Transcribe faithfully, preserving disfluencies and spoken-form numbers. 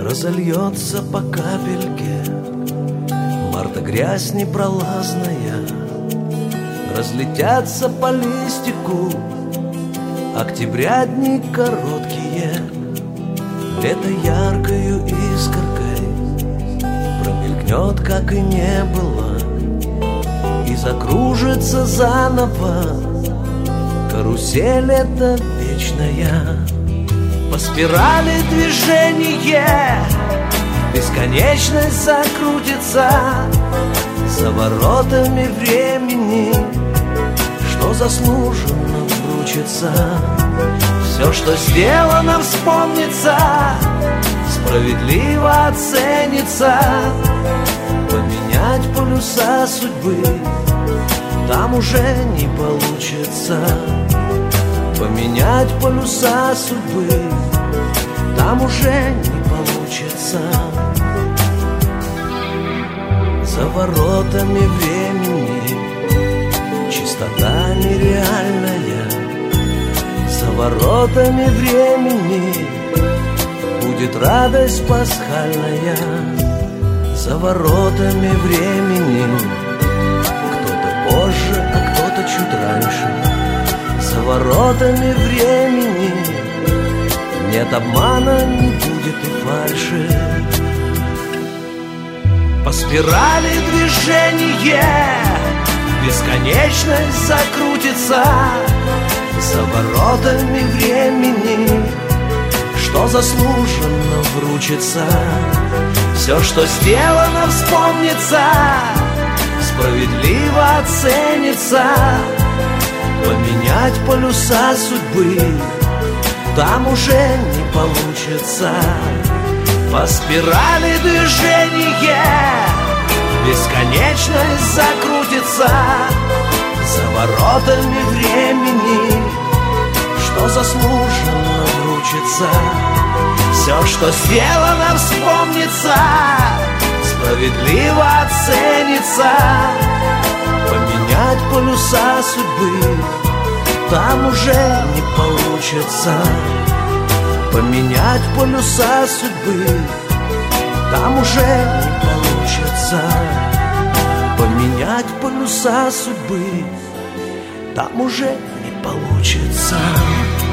разольется по капельке. Марта грязь непролазная, разлетятся по листику. Октября дни короткие, лето яркою искоркой промелькнет, как и не было, и закружится заново. Карусель эта вечная, по спирали движение, бесконечность закрутится за воротами времени, что заслуженно вручится. Все, что сделано, вспомнится, справедливо оценится. Поменять полюса судьбы там уже не получится. Поменять полюса судьбы там уже не получится. За воротами времени чистота нереальная. За воротами времени будет радость пасхальная. За воротами времени кто-то позже, а кто-то чуть раньше. За воротами времени нет обмана, не будет и фальши. По спирали движение, бесконечность закрутится за воротами времени, что заслуженно вручится. Все, что сделано, вспомнится, справедливо оценится. Поменять полюса судьбы там уже не получится. По спирали движения бесконечность закрутится за воротами времени, что заслуженно вручится. Все, что сделано, вспомнится, справедливо оценится. Поменять полюса судьбы там уже не получится. Поменять полюса судьбы там уже не получится. Поменять полюса судьбы там уже не получится.